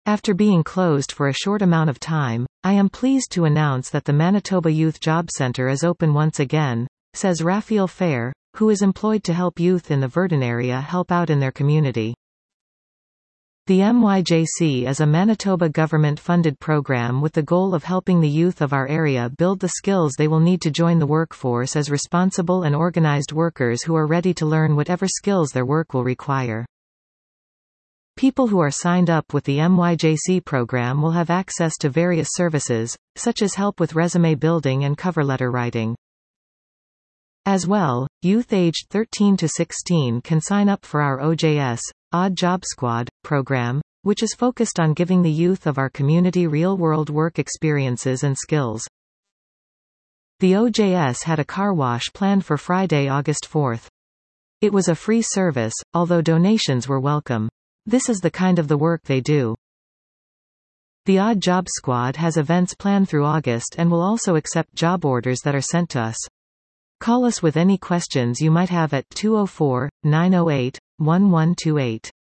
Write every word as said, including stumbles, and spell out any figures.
After being closed for a short amount of time, I am pleased to announce that the Manitoba Youth Job Centre is open once again, says Raphael Fair, who is employed to help youth in the Virden area help out in their community. The M Y J C is a Manitoba government-funded program with the goal of helping the youth of our area build the skills they will need to join the workforce as responsible and organized workers who are ready to learn whatever skills their work will require. People who are signed up with the M Y J C program will have access to various services, such as help with resume building and cover letter writing. As well, youth aged thirteen to sixteen can sign up for our O J S, Odd Job Squad, program, which is focused on giving the youth of our community real-world work experiences and skills. The O J S had a car wash planned for Friday, August fourth. It was a free service, although donations were welcome. This is the kind of the work they do. The Odd Job Squad has events planned through August and will also accept job orders that are sent to us. Call us with any questions you might have at two oh four, nine oh eight, one one two eight.